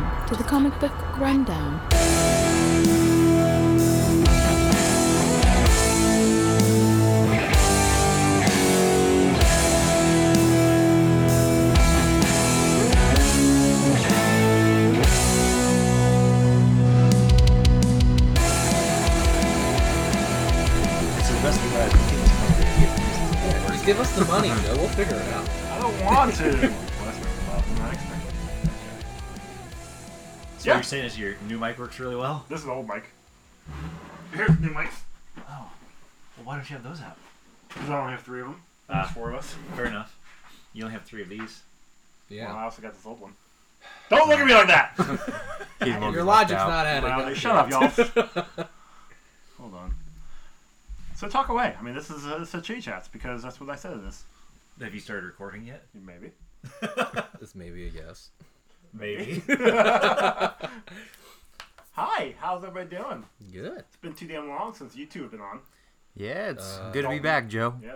Welcome to the Comic Book Rundown. Just give us the money, Joe. We'll figure it out. I don't want to. So what you're saying is your new mic works really well? This is an old mic. Here's new mics. Oh. Well, why don't you have those out? Because I only have 3 of them. There's 4 of us. Fair enough. You only have 3 of these. Yeah. Well, I also got this old one. Don't look at me like that! Your logic's not adding Well, up. shut up, y'all. Hold on. So talk away. I mean, this is a Chitty Chats because that's what I said it is. Have you started recording yet? Maybe. This may be a guess. Maybe. Hi, how's everybody doing? Good. It's been too damn long since you 2 have been on. Yeah, it's good to be back, Joe. Yeah.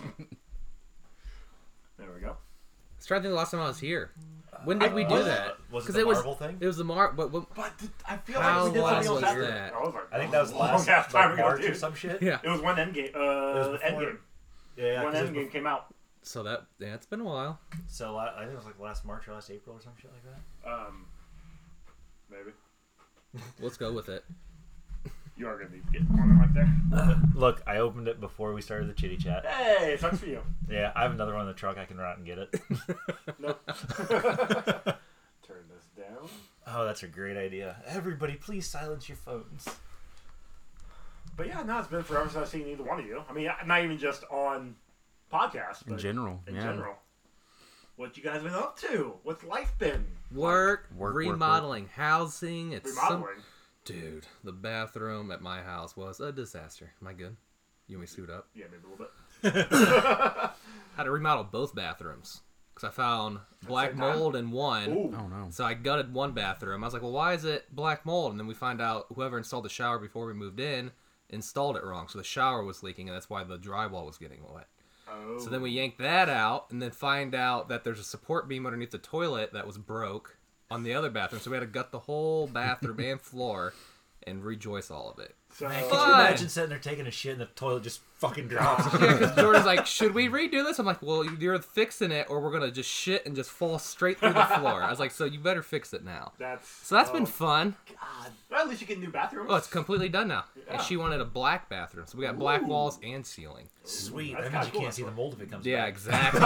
There we go. Let's try to think the last time I was here. When did we do that? Was it the Marvel thing? It was the But I feel how like we did long something was else after. that? I think that was last time ago, March or dude. some shit. Yeah. It was when Endgame. Endgame. Yeah. When 'cause Endgame came out. So it's been a while. So I think it was like last March or last April or some shit like that. Maybe. Let's go with it. You are going to be getting on it right there. Look, I opened it before we started the Chitty Chat. Hey, sucks for you. Yeah, I have another one in the truck. I can run out and get it. Nope. Turn this down. Oh, that's a great idea. Everybody, please silence your phones. But yeah, no, it's been forever since I've seen either one of you. I mean, not even just on podcasts, but In general. What you guys been up to? What's life been? Work, Work, remodeling, housing. It's Remodeling. Dude, the bathroom at my house was a disaster. Am I good? You want me to suit up? Yeah, maybe a little bit. Had to remodel both bathrooms because I found black mold in one. Ooh. Oh, no. So I gutted one bathroom. I was like, well, why is it black mold? And then we find out whoever installed the shower before we moved in installed it wrong. So the shower was leaking, and that's why the drywall was getting wet. Oh. So then we yanked that out, and then find out that there's a support beam underneath the toilet that was broke on the other bathroom. So we had to gut the whole bathroom and floor and rejoice all of it. So, Man, could you imagine sitting there taking a shit and the toilet just fucking drops? Yeah, because Jordan's like, should we redo this? I'm like, well, you're fixing it, or we're going to just shit and just fall straight through the floor. I was like, so you better fix it now. So that's been fun. God. Well, at least you get new bathrooms. Oh, it's completely done now. Yeah. And she wanted a black bathroom. So we got black walls and ceiling. Sweet. That's That means kinda you cool, can't see the mold if it comes Yeah, back. exactly.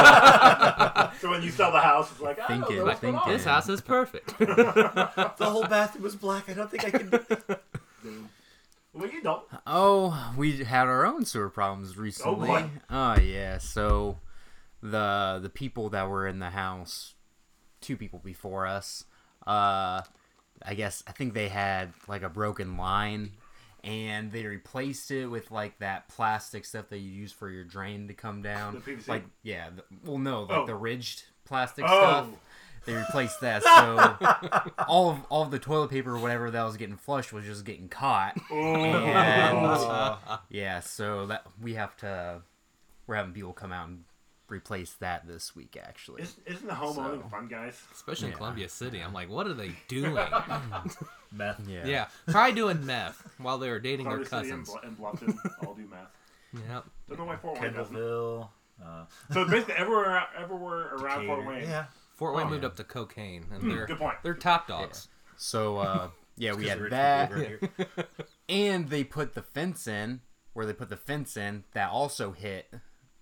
So when you sell the house, it's like, I don't know what's going on. This house is perfect. The whole bathroom was black. I don't think I can... Well, you don't. Oh, we had our own sewer problems recently. boy. Oh, yeah. So the people that were in the house, 2 people before us, I think they had like a broken line, and they replaced it with like that plastic stuff that you use for your drain to come down. The PVC? Like, yeah. The ridged plastic Oh. stuff. They replaced that, so all of the toilet paper or whatever that was getting flushed was just getting caught. And yeah, so that we're having people come out and replace that this week, actually. Isn't the homeowning fun, guys? Especially in Yeah. Columbia City. I'm like, what are they doing? Meth. Yeah, probably doing meth while they were dating their Columbia City cousins. and Bluffton all do math. Yep. Don't know why Fort Wayne doesn't. Kendallville. So basically, everywhere around Fort Decatur. Wayne. Yeah. Fort Wayne moved up to cocaine, and Good point. they're top dogs. So yeah, we Because had the rich that, people live right here. and they put the fence in. Where they put the fence in, that also hit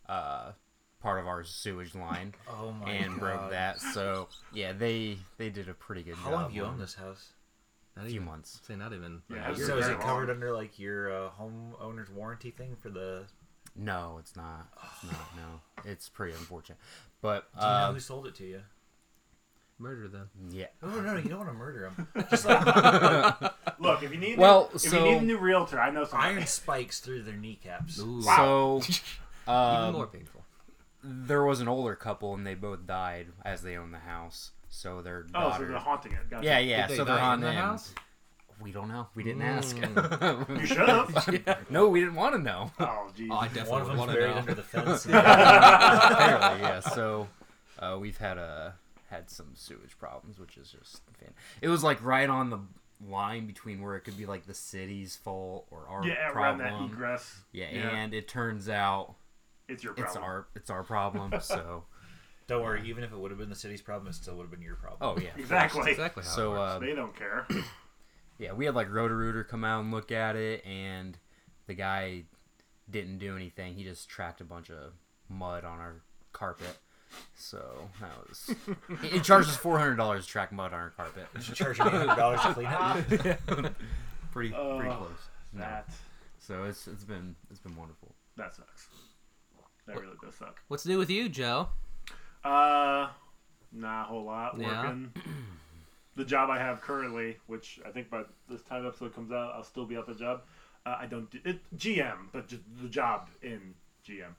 part of our sewage line Oh my and god. broke that. So yeah, they did a pretty good How job. long have you on owned this house? Not A few even- months. Say not even. Yeah, So is very it long. covered under like your homeowner's warranty thing for the... No, it's not. It's not. No, it's pretty unfortunate. But Do you know who sold it to you? Murder them. yeah. Oh, no, you don't want to murder him. Just like Look, if you need So- you need a new realtor, I know somebody. iron spikes through their kneecaps. Ooh. So Even more painful. there was an older couple, and they both died as they owned the house. So their Oh, daughter. so they're haunting it. Gotcha. Yeah. Did they So they're die in haunting the it. house? We don't know. We didn't ask. You should have. No, we didn't want to know. Oh, jeez. Oh, I One definitely of them's want to buried know. under the fence. Apparently, yeah. So we've had had some sewage problems, which is just it was like right on the line between where it could be like the city's fault or our around problem. that egress. Yeah, and it turns out it's your problem. It's our problem. So Don't worry, even if it would have been the city's problem, it still would have been your problem. oh yeah, Exactly. That's exactly how it works. They don't care. yeah, we had like Roto-Rooter come out and look at it, and the guy didn't do anything. He just tracked a bunch of mud on our carpet. So that was. He charged us $400 to track mud on our carpet. You should charge me $100 to clean it. pretty close. No. That So it's been wonderful. that sucks. That really does suck. What's new with you, Joe? Not a whole lot. Yeah. Working. The job I have currently, which I think by this time the episode comes out, I'll still be at the job. I don't do it. GM, but just the job in GM.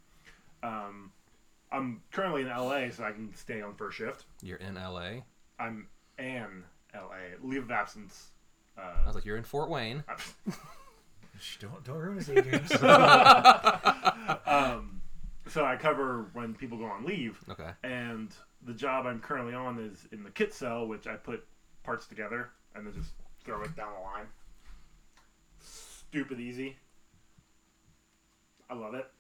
I'm currently in LA, so I can stay on first shift. You're in LA. I'm in LA. Leave of absence. I was like, you're in Fort Wayne. Shh, don't ruin his daydreams. So I cover when people go on leave. Okay. And the job I'm currently on is in the kit cell, which I put parts together and then just throw it down the line. Stupid easy. I love it.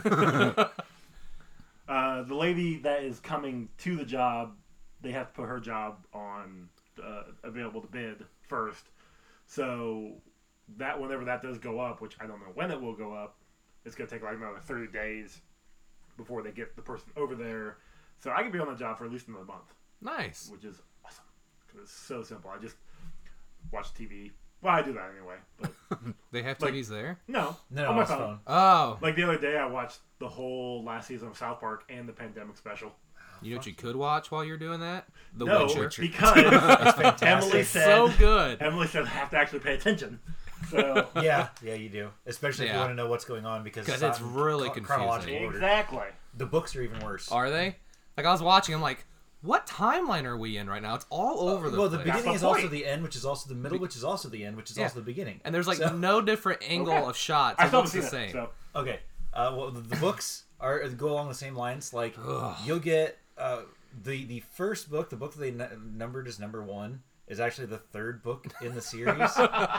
The lady that is coming to the job, they have to put her job on available to bid first. So that whenever that does go up, which I don't know when it will go up, it's going to take like another 30 days before they get the person over there. So I can be on the job for at least another month, Nice. which is awesome. Because it's so simple. I just watch TV. Well, I do that anyway. But They have Like- TVs there? no, No, on my it's phone. phone. Oh. Like the other day, I watched the whole last season of South Park and the pandemic special. You know what you could watch while you're doing that? The No, Witcher. because Emily said So good. Emily said I have to actually pay attention. So Yeah, you do. Especially if you Yeah. want to know what's going on because 'Cause not it's in really chronological confusing. order. exactly. The books are even worse. Are they? Like, I was watching, I'm like, what timeline are we in right now? It's all over the Well, place. the beginning the is also point. the end, which is also the middle, which is also the end, which is Yeah. also the beginning. And there's like So- no different angle Okay. of shots. I It still looks haven't the seen it. same. So Okay. Well, the books go along the same lines. Like Ugh. you'll get the first book, the book that they numbered as number 1, is actually the third book in the series,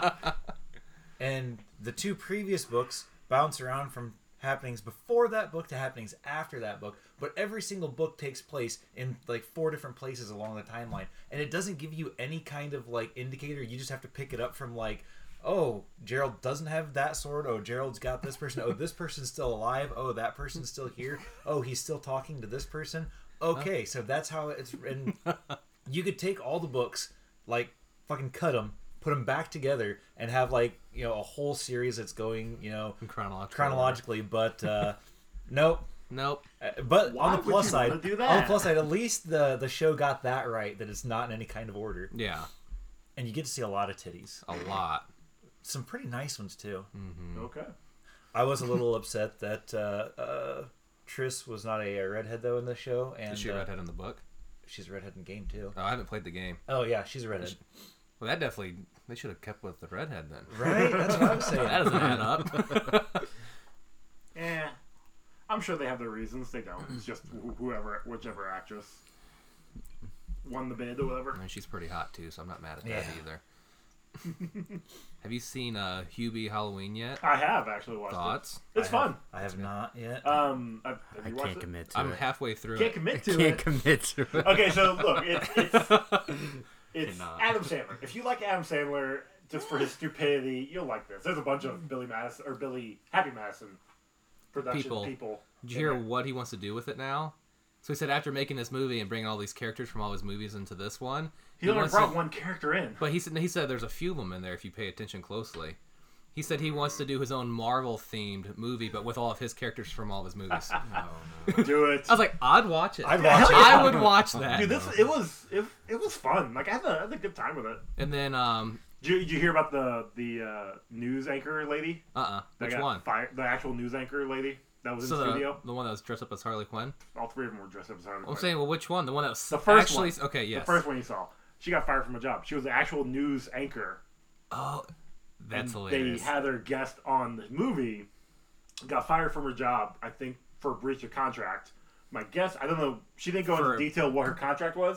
and the 2 previous books bounce around from happenings before that book to happenings after that book. But every single book takes place in like 4 different places along the timeline, and it doesn't give you any kind of like indicator. You just have to pick it up from like, oh, Gerald doesn't have that sword. Oh, Gerald's got this person. Oh, this person's still alive. Oh, that person's still here. Oh, he's still talking to this person. Okay, so that's how it's written. You could take all the books, like fucking cut them, put them back together, and have like, you know, a whole series that's going, you know, In chronologically. But nope. Nope. But Why on the would plus you side, wanna do on that? the plus side, at least the show got that right, that it's not in any kind of order, Yeah. and you get to see a lot of titties. A lot. Some pretty nice ones too. okay. I was a little upset that Triss was not a redhead though in the show, and Is she a redhead in the book? she's a redhead in game too. Oh, I haven't played the game. Oh yeah, she's a redhead. Well, that definitely... They should have kept with the redhead then. Right? That's what I was saying. That doesn't add up. Eh. I'm sure they have their reasons. They don't. It's just whichever actress won the bid or whatever. I mean, she's pretty hot too, so I'm not mad at that Yeah. either. Have you seen Hubie Halloween yet? I have actually watched Thoughts? it. It's fun. I have not yet. Have I you watched can't it? commit to I'm it. halfway through Can't it. commit to Can't it. commit to it. Okay, so look, it's Cannot. Adam Sandler. If you like Adam Sandler just for his stupidity, you'll like this. There's a bunch of Happy Madison production people. Did you hear what he wants to do with it now? So he said after making this movie and bringing all these characters from all his movies into this one, He only wants brought to- one character in. But he said there's a few of them in there if you pay attention closely. He said he wants to do his own Marvel-themed movie, but with all of his characters from all of his movies. Do it. I was like, I'd watch it. I'd watch it. I would watch that. Dude, it was fun. Like I had a good time with it. And then, Did you hear about the news anchor lady? That which got one? fired? The actual news anchor lady that was in So the studio. the one that was dressed up as Harley Quinn. All 3 of them were dressed up as Harley I'm Quinn. saying, well, which one? The one that was The first actually one. okay. Yes. The first one you saw. She got fired from a job. She was the actual news anchor. Oh, that's And hilarious. They had her guest on the movie. Got fired from her job, I think, for breach of contract. My guess, I don't know. She didn't go into detail what her contract was,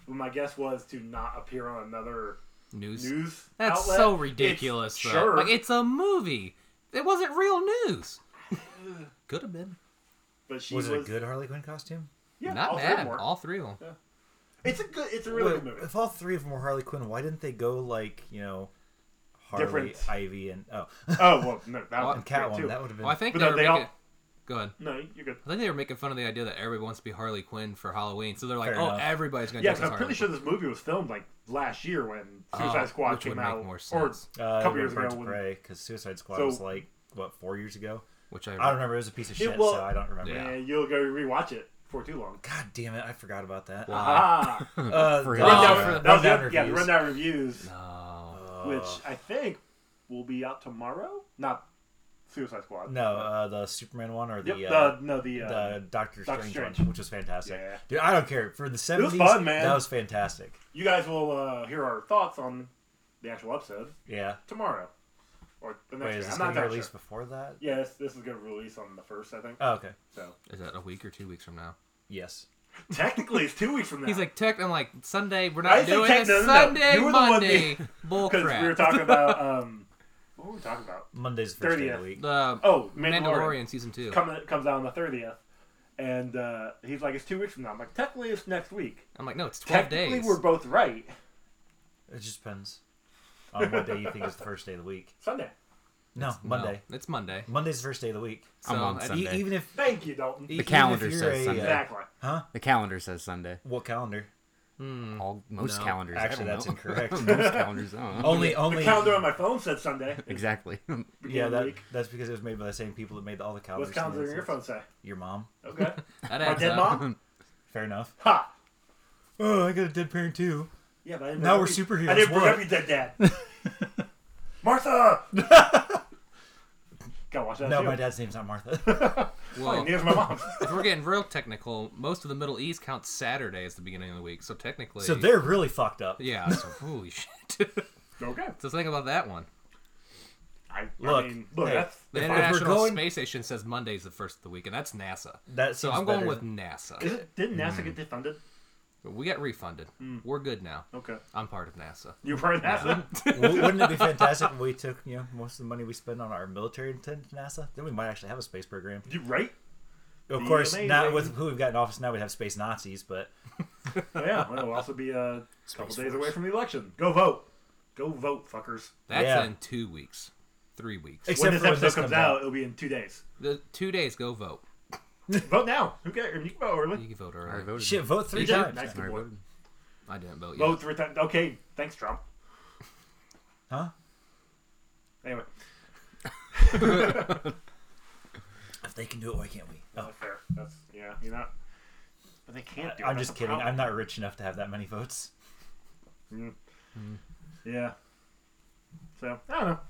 my guess was to not appear on another news That's outlet. so ridiculous. It's, though. sure. Like it's a movie. It wasn't real news. Could have been. But she Was it a good Harley Quinn costume? Yeah, Not all three of bad. them were. All three of them. It's a really good movie. If all three of them were Harley Quinn, why didn't they go like Harley, Different. Ivy, and Oh well, no, that Well, would and be great Catwoman? too. That would have been. Well, I think But they no, were they making. all- Go ahead. No, you're good. I think they were making fun of the idea that everybody wants to be Harley Quinn for Halloween, so they're like, Fair "Oh, enough. everybody's gonna Yeah, dress 'cause as I'm pretty Harley sure this movie was filmed like last year when Oh, Suicide Squad which would came make out, more or sense. a couple years ago. Birds of When, Prey, because Suicide Squad So- was like 4 years ago. Which I don't remember. It was a piece of shit, well- so I don't remember. Yeah. and you'll go rewatch it before too long. God damn it! I forgot about that. Why? Ah, For the his- rundown, Oh, that was rundown it. Yeah, the reviews. rundown reviews, No. which I think will be out tomorrow. Not Suicide Squad. No, the Superman one or the Yep. the Doctor Strange, Strange. one, which was fantastic. Yeah. Dude, I don't care for the 70s. fun, man. That was fantastic. You guys will hear our thoughts on the actual episode Yeah. tomorrow or the next Wait, day. is this I'm going not to be entirely released sure. before that? Yes, this is going to release on the 1st, I think. Oh, okay. So Is that a week or 2 weeks from now? Yes. technically, it's 2 weeks from now. He's like, I'm like, Sunday, we're I not didn't doing say it. no. Sunday, You were the one Monday. Bull because crap. we were talking about what were we talking about? Monday's the first day of 30th. the week. The Oh, Mandalorian season 2. comes out on the 30th, and he's like, it's 2 weeks from now. I'm like, technically, it's next week. I'm like, no, it's 12 Technically, days. we're both right. It just depends on what day you think is the first day of the week. Sunday. No, Monday. No, it's Monday. Monday's the first day of the week. So, I'm on and- Sunday. Even if Thank you, Dalton. even if calendar you're says Sunday. Exactly. The calendar says Sunday. What calendar? Most No. calendars. Actually, I don't that's know. incorrect. Most calendars. I don't know. Only The calendar on my phone said Sunday. Exactly. Yeah, Beginning of the week. that's because it was made by the same people that made all the calendars. What's calendar on your phone say? Your mom. Okay. That My adds dead up. mom? Fair enough. Ha! Oh, I got a dead parent too. Yeah, but I didn't Now bring we're up your- superheroes, I didn't bring what? up your dead dad. Martha! Gotta watch that No, too. my dad's name's not Martha. Well, neither's my mom's. If we're getting real technical, most of the Middle East counts Saturday as the beginning of the week. So technically, So they're really fucked up. yeah. So holy shit. Okay. So think about that one. I Look, mean, hey, that's The If we're International going- Space Station says Monday's the first of the week, and that's NASA. That So seems I'm going better. with NASA. is it? Didn't NASA get defunded? But we got refunded. We're good now. Okay. I'm part of NASA. You're part of NASA. Wouldn't it be fantastic if we took most of the money we spend on our military into NASA? Then we might actually have a space program. You right? Of Be course, not amazing. with who we've got in office now. We'd have space Nazis, but Oh, yeah. Well, we'll also be a couple days away from the election. Go vote. Go vote, fuckers. That's Yeah. in 2 weeks, 3 weeks. Except when this for when episode this comes comes out, out. it'll be in 2 days. The 2 days, go vote. Vote now. Who cares? You can vote early. You can vote I early. voted. shit, vote 3 You did? times. Nice, good I boy. voted. I didn't vote yet. Vote 3 times. Okay. Thanks, Trump. Huh? Anyway. If they can do it, why can't we? Oh, That's fair. That's, yeah, you're not. But they can't do it. I'm That's just the kidding. problem. I'm not rich enough to have that many votes. Yeah. So I don't know.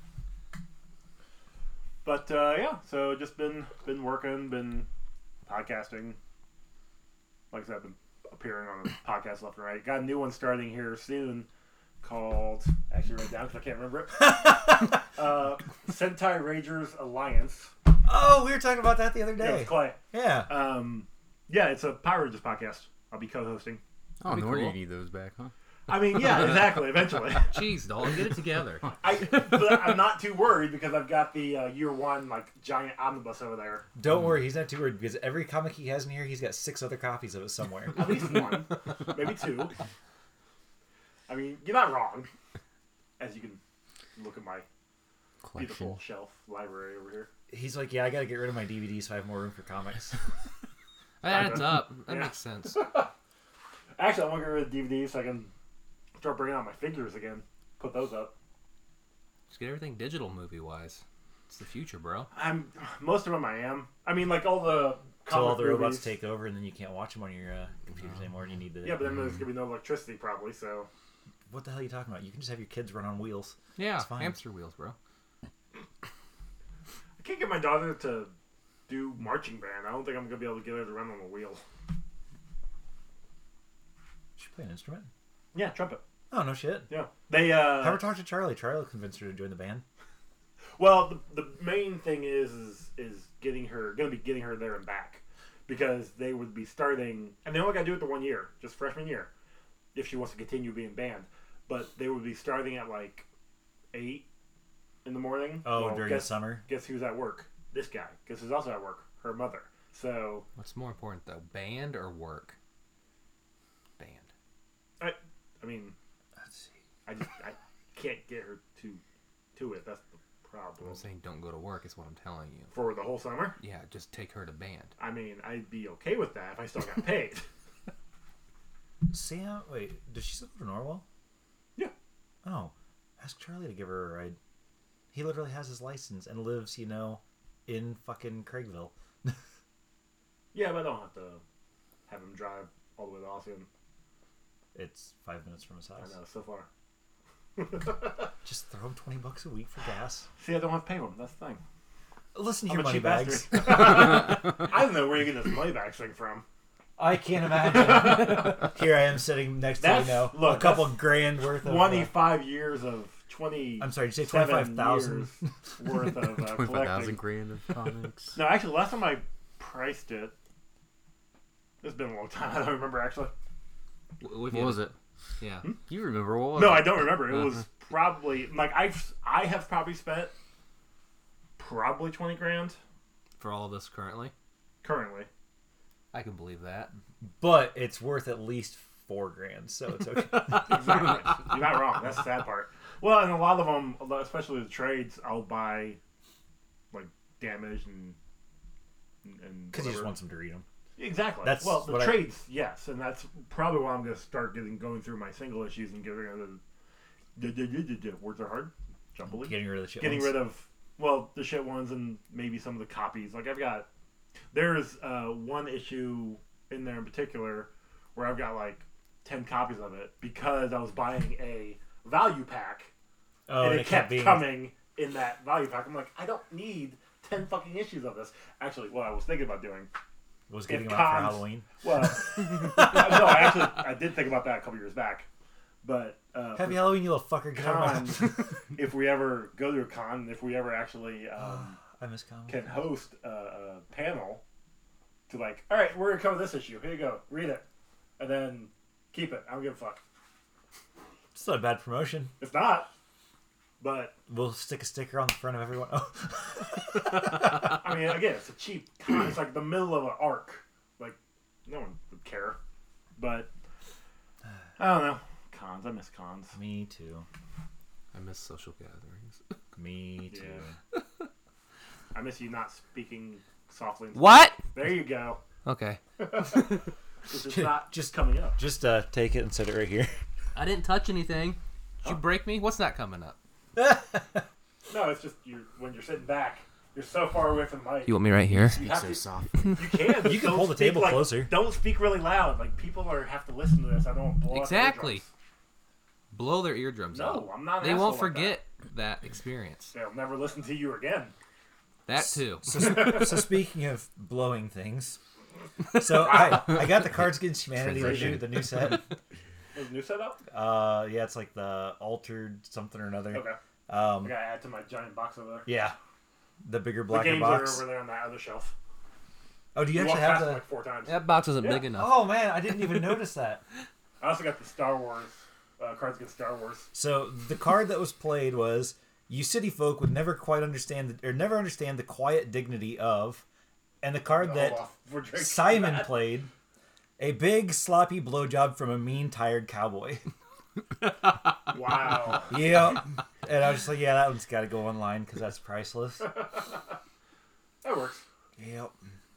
But yeah, so just been working, been podcasting. Like I said, I've been appearing on a podcast left and right. Got a new one starting here soon called. Actually, write it down because I can't remember it. Sentai Ragers Alliance. Oh, we were talking about that the other Yeah, day. with Clay. Yeah. Yeah, it's a Power Rangers podcast. I'll be co-hosting. Oh, Pretty no wonder cool. you need those back, huh? I mean, yeah, exactly. Eventually. Jeez, Dalton, get it together. But I'm not too worried because I've got the year one like giant omnibus over there. Don't worry, he's not too worried because every comic he has in here, he's got 6 other copies of it somewhere. At least one, maybe 2. I mean, you're not wrong. As you can look at my Collection. beautiful shelf library over here. He's like, yeah, I got to get rid of my DVDs so I have more room for comics. That adds up. That Yeah. makes sense. Actually, I want to get rid of DVDs so I can start bringing out my figures again. Put those up. Just get everything digital movie-wise. It's the future, bro. Most of them I am. I mean, like all the Till all comic the robots movies. take over and then you can't watch them on your computers anymore and you need the... Yeah, but then there's gonna be no electricity probably. So What the hell are you talking about? You can just have your kids run on wheels. Yeah, It's fine. hamster wheels, bro. I can't get my daughter to do marching band. I don't think I'm gonna be able to get her to run on a wheel. She play an instrument? Yeah, trumpet. Oh, no shit. Yeah, they Have her talk to Charlie. Charlie convinced her to join the band. Well, the main thing is getting her there and back, because they would be starting, and they only got to do it the 1 year, just freshman year. if she wants to continue being banned. But they would be starting at like 8 in the morning. Oh, Well, during the summer? Guess who's at work? This guy. Guess who's also at work? Her mother. So What's more important though, band or work? Band. I mean, Let's see. I can't get her to it. That's the problem. I'm saying don't go to work is what I'm telling you. For the whole summer? Yeah, just take her to band. I mean, I'd be okay with that if I still got paid. Sam, wait, does she still go to Norwell? Yeah. Oh, ask Charlie to give her a ride. He literally has his license and lives, in fucking Craigville. Yeah, but I don't have to have him drive all the way to Austin. It's 5 minutes from his I house. know, so far. Just throw him $20 a week for gas. See, I don't have to pay him. That's the thing. Listen to I'm your a money cheap bags. bastard. I don't know where you're getting this money back thing from. I can't imagine. Here I am sitting next to That's- a look, couple that's grand worth of. 25 years of 20. I'm sorry, did you say 25,000? worth of 25,000 collecting. grand of comics. No, actually, last time I priced it, it's been a long time. I don't remember actually. What was it? Yeah. You remember what was No, it? I don't remember. It was probably like I have probably spent probably 20 grand For all of this currently? currently. I can believe that. But it's worth at least $4,000, so it's okay. Exactly. You're not wrong. That's the sad part. Well, and a lot of them, especially the trades, I'll buy like damaged and Because you just whatever. want them to read them. Exactly. That's well, the what I- trades, yes, and that's probably why I'm going to start going through my single issues and getting rid of the words are hard. Jumbly. Getting rid of the shit Getting ones. rid of the shit ones and maybe some of the copies. Like there's one issue in there in particular where I've got like 10 copies of it because I was buying a value pack Oh, and it kept being... coming in that value pack. I'm like, I don't need 10 fucking issues of this. Actually, what I was thinking about doing. Was getting if them out for cons- Halloween. Well, no, I did think about that a couple years back. But Happy Halloween, you little fucker. Get out of cons, my... if we ever go to a con, if we ever actually I miss comics. can host a panel to like, all right, we're gonna cover this issue. Here you go, read it, and then keep it. I don't give a fuck. It's not a bad promotion. It's not, but We'll stick a sticker on the front of everyone. Oh. I mean, again, it's a cheap con. It's like the middle of an arc. Like, no one would care. But I don't know. Cons. I miss cons. Me too. I miss social gatherings. Me too. Yeah. I miss you not speaking softly. What? There you go. Okay. This is not Just- coming up. Just take it and set it right here. I didn't touch anything. Did you break me? What's not coming up? No, it's just when you're sitting back, you're so far away from the mic. You want me right here? You have so to- soft. You can. You can Don't pull the speak table closer. Don't speak really loud. Like people have to listen to this. I don't want to blow out their Exactly. eardrums. Blow their eardrums out. No, I'm not. An They asshole won't like forget that experience. that. They'll never listen to you again. That too. So speaking of blowing things, so I got the Cards Against Humanity Translation. the new set. Is the new setup? Yeah, it's like the altered something or another. Okay. I gotta add to my giant box over there. Yeah, the bigger The blacker games box. are over there on that other shelf. Oh, do you You actually walked have past it the? like 4 times. That box isn't Yeah. big enough. Oh man, I didn't even notice that. I also got the Star Wars Cards Against Star Wars. So the card that was played was you city folk would never quite understand the quiet dignity of, and the card that Hold off. We're drinking Simon that. played, a big sloppy blowjob from a mean tired cowboy. Wow. Yep. And I was just like, yeah, that one's got to go online because that's priceless. That works. Yep.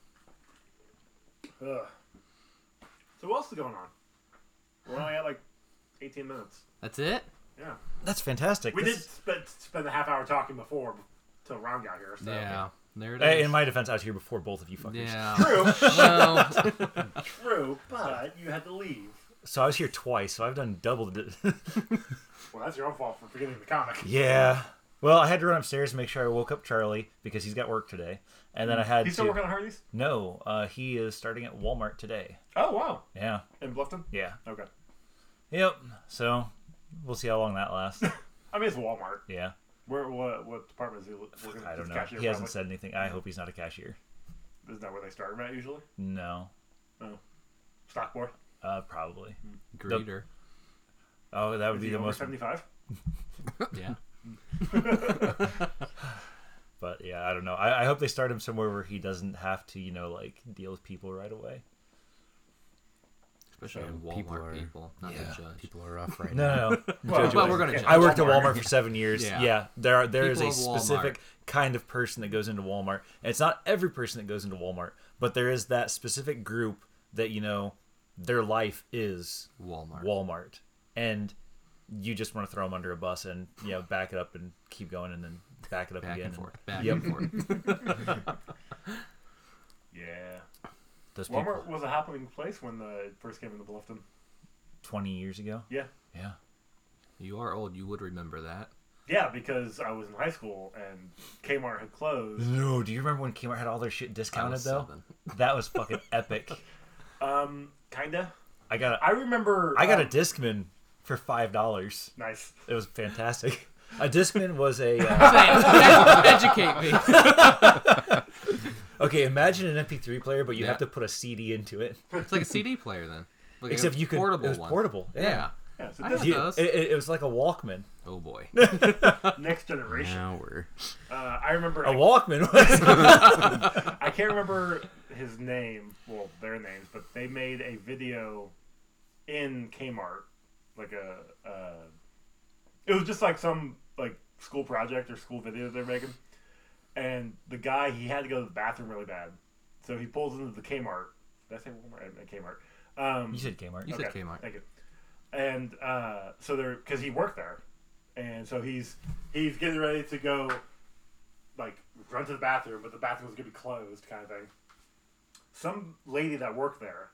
Ugh. So what else is going on? We're only at like 18 minutes. That's it? Yeah. That's fantastic. We This- did spend a half hour talking before till Ron got here. So. Yeah. There it Hey, is. in my defense, I was here before both of you fuckers. Yeah. True. Well, True. But you had to leave. So I was here twice, so I've done double the... Well, that's your own fault for forgetting the comic. Yeah. Well, I had to run upstairs to make sure I woke up Charlie because he's got work today. And then I had He's still working on Hardee's? No, he is starting at Walmart today. Oh, wow. Yeah. In Bluffton? Yeah. Okay. Yep. So we'll see how long that lasts. I mean, it's Walmart. Yeah. What department is he working? I don't He's know. cashier, He hasn't probably. said anything. I hope he's not a cashier. Isn't that where they start him at usually? No. Oh. Stock boy? Probably. greeter. Oh, that would Is be he the over most. 75? Yeah. But yeah, I don't know. I hope they start him somewhere where he doesn't have to, like deal with people right away. Especially So Walmart people are- people, not Yeah. the judge. People are rough right No, now. no. Well, But we're gonna judge. I worked at Walmart. Walmart for 7 years. Yeah. Yeah, there is a People of specific Walmart. kind of person that goes into Walmart, and it's not every person that goes into Walmart, but there is that specific group that their life is Walmart. Walmart, and you just want to throw them under a bus and back it up and keep going, and then back it up Back again. and forth. Back Yep. and forth. Yeah. Those people Walmart was a happening place when it first came into Bluffton. 20 years ago. Yeah. Yeah. You are old. You would remember that. Yeah, because I was in high school and Kmart had closed. No, do you remember when Kmart had all their shit I discounted was though? 7. That was fucking epic. Kinda. I got I remember. a Discman for $5. Nice. It was fantastic. A Discman was a Educate me. okay. Imagine an MP3 player, but you Yeah. have to put a CD into it. It's like a CD player then. Like Except a you could. portable It was one. portable. Yeah. Yeah, so I this had is those. It was like a Walkman. Oh boy. next generation. Now we're I remember. A Walkman was. I can't remember his name. Well, their names, but they made a video in Kmart, like it was just like some like school project or school video they're making, and the guy he had to go to the bathroom really bad, so he pulls into the Kmart. Did I say Walmart? I meant Kmart. You said Kmart. You said Kmart. Thank you. And so they're because he worked there, and so he's getting ready to go, like run to the bathroom, but the bathroom was gonna be closed, kind of thing. Some lady that worked there,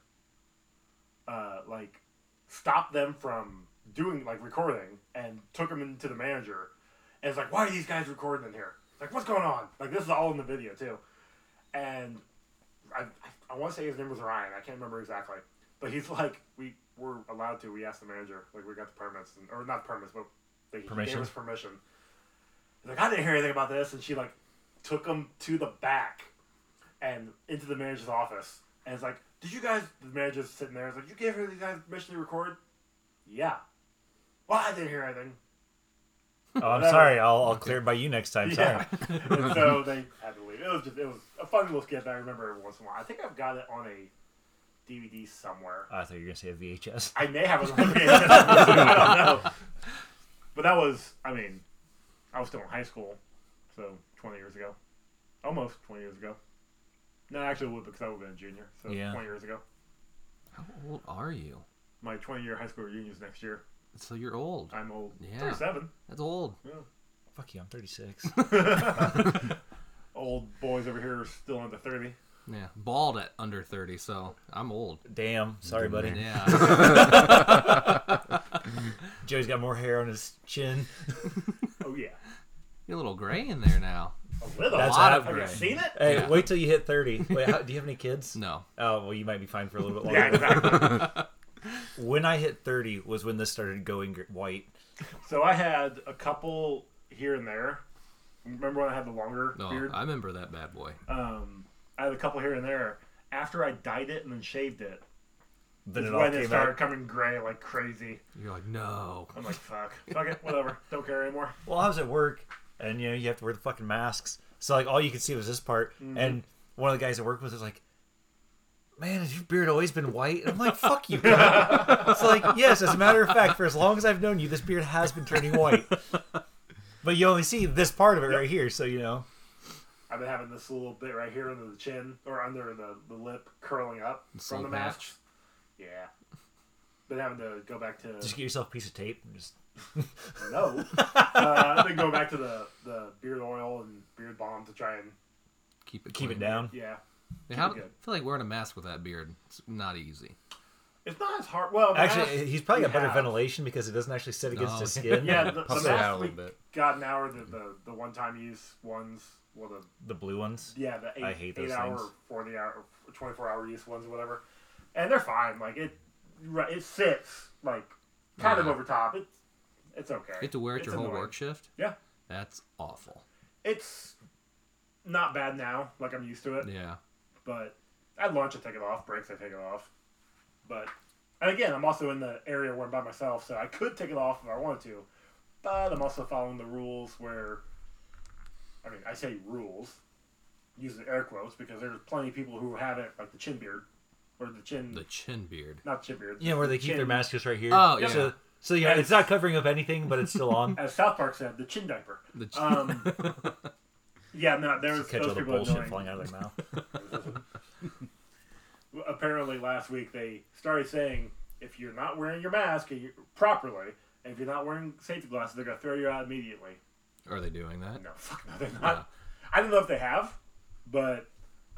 like, stopped them from doing like recording and took them into the manager, and it's like, why are these guys recording in here? Like, what's going on? Like, this is all in the video too, and I want to say his name was Ryan. I can't remember exactly. But he's like, we were allowed to. We asked the manager. Like, we got the permits. Or not permits, but he Permission? gave us permission. He's like, I didn't hear anything about this. And she, like, took him to the back and into the manager's office. And it's like, did you guys... The manager's sitting there. It's like, you gave these guys permission to record? Yeah. Well, I didn't hear anything. Oh, I'm Whatever. sorry. I'll clear it by you next time. Sorry. Yeah. And so they had to leave. It was a fun little skit that I remember every once in a while. I think I've got it on a DVD somewhere. I thought you were gonna say a VHS. I may have it on VHS. I don't know. But that was, I mean, I was still in high school, so 20 years ago. Almost 20 years ago. No, actually it would because I would have been a junior, so Yeah. 20 years ago. How old are you? My 20-year high school reunion is next year. So you're old. I'm old. Yeah. 37. That's old. Yeah. Fuck you. I'm 36. Old boys over here are still under 30. Yeah. Bald at under 30, so I'm old. Damn. Sorry, buddy. Yeah. Joey's got more hair on his chin. Oh, yeah. You're a little gray in there now. A little. That's lot how- of Have you seen it? Hey, Yeah. wait till you hit 30. Wait, do you have any kids? No. Oh, well, you might be fine for a little bit longer. Yeah, exactly. When I hit 30 was when this started going white. So I had a couple here and there. Remember when I had the longer No, beard? I remember that bad boy. I had a couple here and there. After I dyed it and then shaved it, Then is it all when it came started out. coming gray like crazy. You're like, no. I'm like, fuck it, whatever. Don't care anymore. Well, I was at work, and you have to wear the fucking masks. So like, all you could see was this part. And one of the guys at work was like, "Man, has your beard always been white?" And I'm like, "Fuck you." It's like, yes, as a matter of fact, for as long as I've known you, this beard has been turning white. But you only see this part of it right here, so you know. I've been having this little bit right here under the chin or under the lip curling up Soul from the patch. masks. Yeah. Been having to go back to Just get yourself a piece of tape and just. no. I've been going back to the beard oil and beard balm to try and Keep it Keep it clean. down. yeah. Yeah, how, I good. feel like wearing a mask with that beard. It's not easy. It's not as hard. Well, the Actually, mask he's probably got we better have- ventilation because it doesn't actually sit against No. his skin. Yeah, the Puffs it out masks a we little bit. got now are the one-time use ones. Well, The blue ones. the 8, I hate those 8 hour, things. 40 hour, 24-hour use ones or whatever, and they're fine. Like it sits like kind of Yeah. over top. It's okay. You have to wear it It's your whole annoying. work shift? Yeah, That's awful. it's not bad now. Like I'm used to it. Yeah. But at lunch I take it off. Breaks I take it off. But And again, I'm also in the area where I'm by myself, so I could take it off if I wanted to. But I'm also following the rules where, I mean, I say rules, using air quotes, because there's plenty of people who have it, like the chin beard, or the chin, The chin beard. not chin beard. Yeah, where they keep chin, their masks just right here. Oh, yeah. So yeah, it's not covering up anything, but it's still on. As South Park said, the chin diaper. The chin. Yeah, no, there's Catch those all the people bullshit annoying. falling out of their mouth. Apparently, last week they started saying if you're not wearing your mask properly, and if you're not wearing safety glasses, they're gonna throw you out immediately. Are they doing that? No, fuck no, they're not. I don't know if they have, but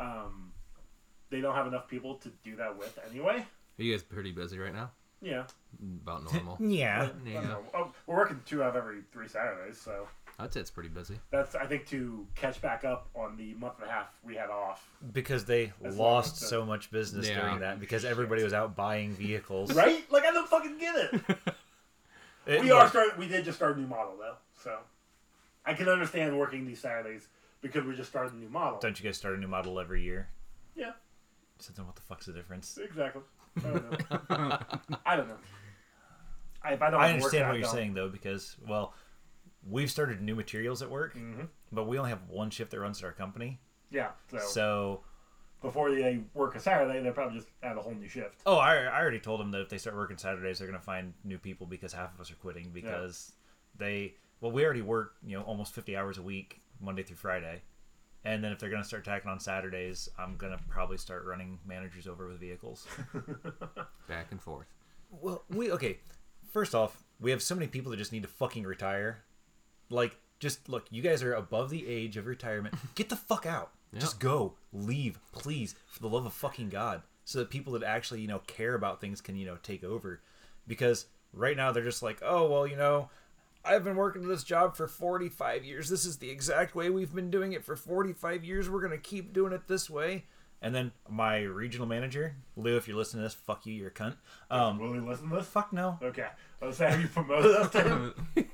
they don't have enough people to do that with anyway. Are you guys pretty busy right now? Yeah. About normal. Yeah. I don't know. Oh, we're working 2 out of every 3 Saturdays, so I'd say it's pretty busy. that's, I think, to catch back up on the month and a half we had off. Because they As long lost as the- so much business Yeah. during that because everybody was out buying vehicles. Right? Like, I don't fucking get it. It- We did just start a new model, though, so I can understand working these Saturdays because we just started a new model. Don't you guys start a new model every year? Yeah, So then what the fuck's the difference? exactly. I don't know. I don't know. If I don't I have to work understand it, what I you're don't. saying, though, because, well, we've started new materials at work, but we only have one shift that runs at our company. Yeah, So, before they work a Saturday, they'll probably just add a whole new shift. I already told them that if they start working Saturdays, they're going to find new people because half of us are quitting because we already work, almost 50 hours a week, Monday through Friday. And then if they're going to start tacking on Saturdays, I'm going to probably start running managers over with vehicles. Back and forth. Well, first off, we have so many people that just need to fucking retire. Like, just look, you guys are above the age of retirement. Get the fuck out. Yeah. Just go. Leave, please, for the love of fucking God. So that people that actually, care about things can, take over. Because right now they're just like, oh, well, I've been working this job for 45 years. This is the exact way we've been doing it for 45 years. We're going to keep doing it this way. And then my regional manager, Lou, if you're listening to this, fuck you, you're a cunt. Will he listen to this? Fuck no. Okay. I was saying, have you promoted us to him?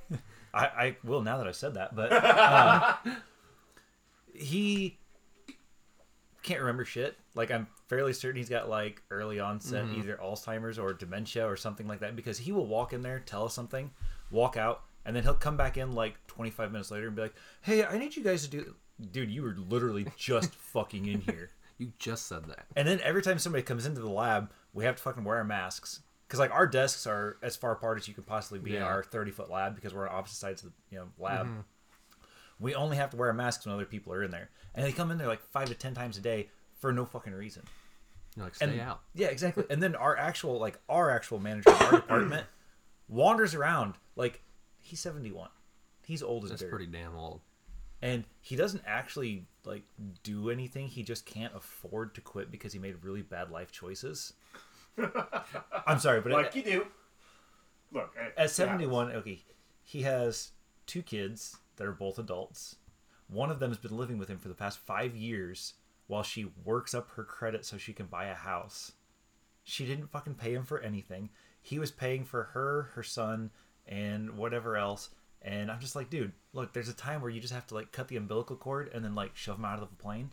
I will now that I've said that, but he can't remember shit. Like, I'm fairly certain he's got, like, early onset either Alzheimer's or dementia or something like that, because he will walk in there, tell us something, walk out, and then he'll come back in, like, 25 minutes later and be like, hey, I need you guys to do... Dude, you were literally just fucking in here. You just said that. And then every time somebody comes into the lab, we have to fucking wear our masks. Because, like, our desks are as far apart as you could possibly be in Yeah. our 30-foot lab because we're on opposite sides of the lab. We only have to wear our masks when other people are in there. And they come in there, like, 5 to 10 times a day for no fucking reason. You're like, stay out. Yeah, exactly. And then our actual manager of our department wanders around. Like, he's 71. He's old as That's dirt. pretty damn old. And he doesn't actually, like, do anything. He just can't afford to quit because he made really bad life choices. I'm sorry, but Like you do. Look, at 71, okay, he has 2 kids that are both adults. One of them has been living with him for the past 5 years while she works up her credit so she can buy a house. She didn't fucking pay him for anything. He was paying for her, her son, and whatever else. And I'm just like, dude, look, there's a time where you just have to, like, cut the umbilical cord and then, like, shove him out of the plane.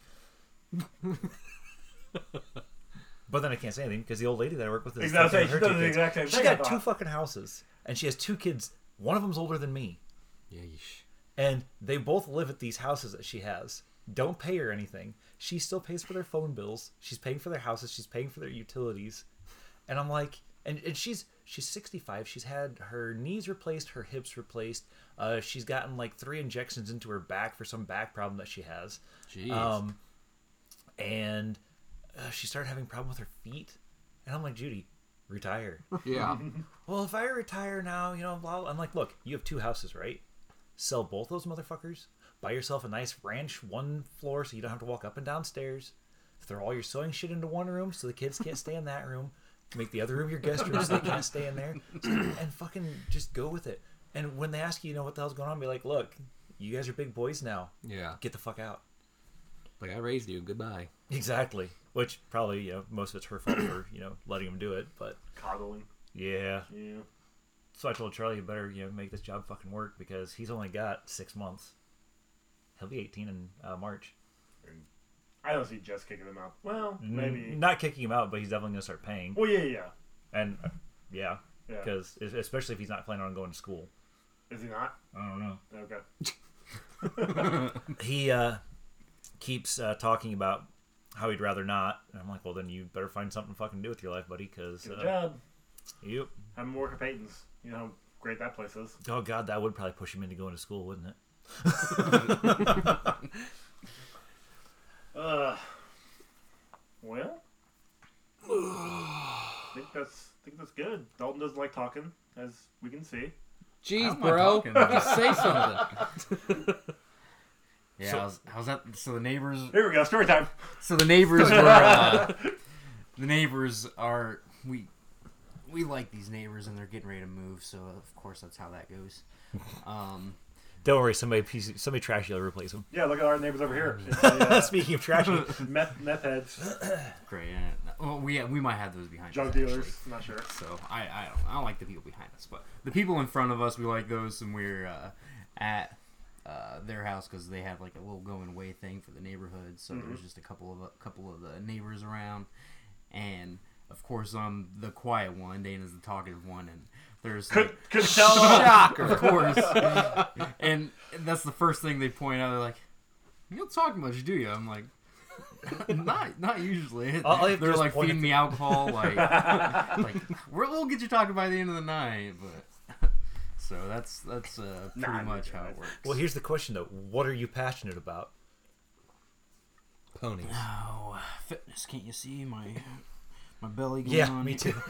But then I can't say anything because the old lady that I work with is Exactly. taking She her does 2 the kids. exact same She thing, I got 2 thought. fucking houses, and she has 2 kids. One of them's older than me, Yeesh. and they both live at these houses that she has. Don't pay her anything. She still pays for their phone bills. She's paying for their houses. She's paying for their utilities. And I'm like, and she's 65. She's had her knees replaced, her hips replaced. She's gotten like 3 injections into her back for some back problem that she has. Jeez. And she started having a problem with her feet. And I'm like, Judy, retire. Yeah. Well, if I retire now, blah, blah. I'm like, look, you have 2 houses, right? Sell both those motherfuckers. Buy yourself a nice ranch 1 floor so you don't have to walk up and down stairs. Throw all your sewing shit into 1 room so the kids can't stay in that room. Make the other room your guest room so they can't stay in there. And fucking just go with it. And when they ask you, what the hell's going on, be like, look, you guys are big boys now. Yeah. Get the fuck out. Like, I raised you. Goodbye. Exactly. Which probably, most of it's her fault for, letting him do it. But Coddling. yeah. Yeah. So I told Charlie, you better, make this job fucking work because he's only got 6 months. He'll be 18 in March. I don't see just kicking him out. Well, maybe. Not kicking him out, but he's definitely going to start paying. Well, yeah. And yeah, Yeah. because especially if he's not planning on going to school. Is he not? I don't know. Okay. He keeps talking about how he'd rather not. And I'm like, well, then you better find something fucking to do with your life, buddy. Because Good job. yep. I'm more at Peyton's. You know how great that place is. Oh God, that would probably push him into going to school, wouldn't it? Well, I think that's good. Dalton doesn't like talking, as we can see. Jeez, How am I bro. talking? Just say something. Yeah, So- how's that? So the neighbors. Here we go. Story time. So the neighbors were. The neighbors are we like these neighbors and they're getting ready to move. So of course that's how that goes. Don't worry, somebody trashy will replace him. Yeah, look at our neighbors over here. It's a, Speaking of trashy, meth heads, Great. Well, we might have those behind drug us. dealers. Actually. I'm not sure. So I don't like the people behind us, but the people in front of us we like those, and we're at their house because they have like a little going away thing for the neighborhood. So there's just a couple of the neighbors around, and of course I'm the quiet one. Dana's the talkative one, and there's Could tell. shocker, of course. And that's the first thing they point out. They're like, "You don't talk much, do you?" I'm like, "Not usually." All I have to They're just like point feeding at me alcohol, like we'll get you talking by the end of the night. But so that's pretty Nah, much you're how right. it works. well, here's the question though: what are you passionate about? Ponies. Oh, fitness! Can't you see my belly going Yeah, on? me too.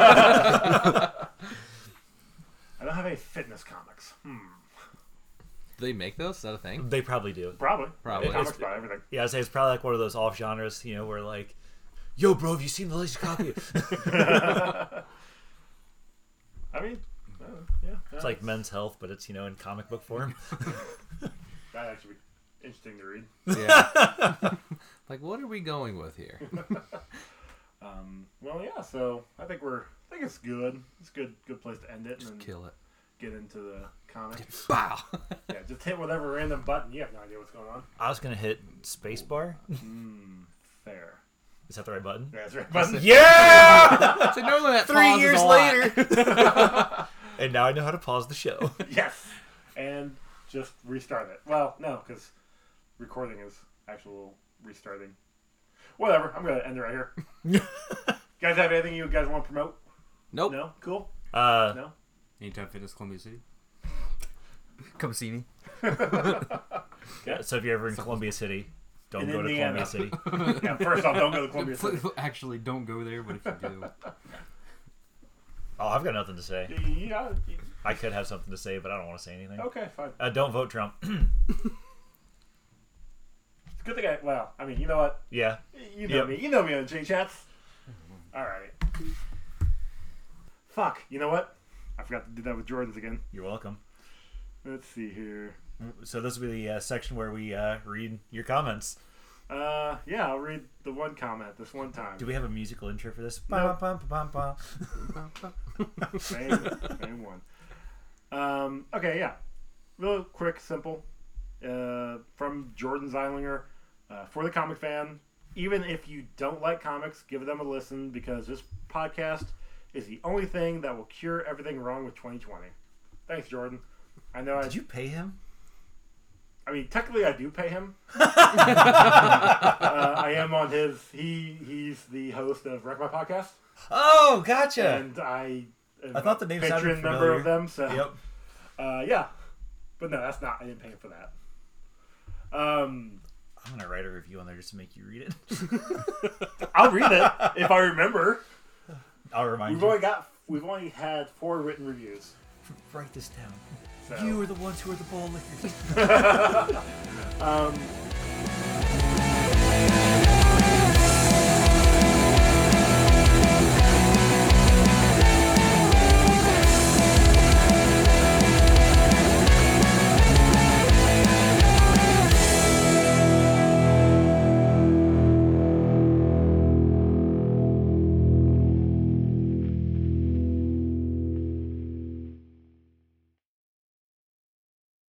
I don't have any fitness comics. Do they make those? Is that a thing? They probably do. Probably. Probably. Comics about everything. Yeah, I'd say it's probably like one of those off genres, you know, where like, yo, bro, have you seen the latest copy? I mean, yeah. It's like Men's Health, but it's, you know, in comic book form. That'd actually be interesting to read. Yeah. Like, what are we going with here? Well, yeah. So I think it's good. It's a good place to end it, Just and then kill it. get into the comic. Bow. Yeah, just hit whatever random button. You have no idea what's going on. I was going to hit spacebar. Fair. Is that the right button? Yeah, that's right. Button. Yeah! So normally that 3 pauses years a lot. later. And now I know how to pause the show. Yes. And just restart it. Well, no, because recording is actual restarting. Whatever. I'm gonna end it right here. Guys, have anything you guys want to promote? Nope. No. Cool. No. Anytime Fitness, Columbia City. Come see me. So if you're ever in Columbia City, don't In go Indiana. to Columbia City. Yeah. First off, don't go to Columbia City. Actually, don't go there, but if you do, Oh, I've got nothing to say. Yeah. I could have something to say, but I don't want to say anything. Okay. Fine. Don't vote Trump. It's a good thing. I mean, you know what? Yeah. You know Yep. me. You know me on J chats. All right. Fuck. You know what? I forgot to do that with Jordan's again. You're welcome. Let's see here. So this will be the section where we read your comments. Yeah, I'll read the one comment this one time. Do we have a musical intro for this? Nope. Bum, bum, bum, bum. Same one. Okay, yeah. Real quick, simple. From Jordan Zeilinger. For the comic fan, even if you don't like comics, give them a listen because this podcast is the only thing that will cure everything wrong with 2020. Thanks, Jordan. I know Did you pay him? I mean, technically, I do pay him. I am on his. He's the host of Wreck My Podcast, Oh, gotcha. and I am I thought the name a sounded patron member of familiar. them. So, Yep. yeah. But no, that's not. I didn't pay him for that. I'm gonna write a review on there just to make you read it. I'll read it if I remember. I'll remind We've only had 4 written reviews. Write this down. So. You are the ones who are the ball lickers.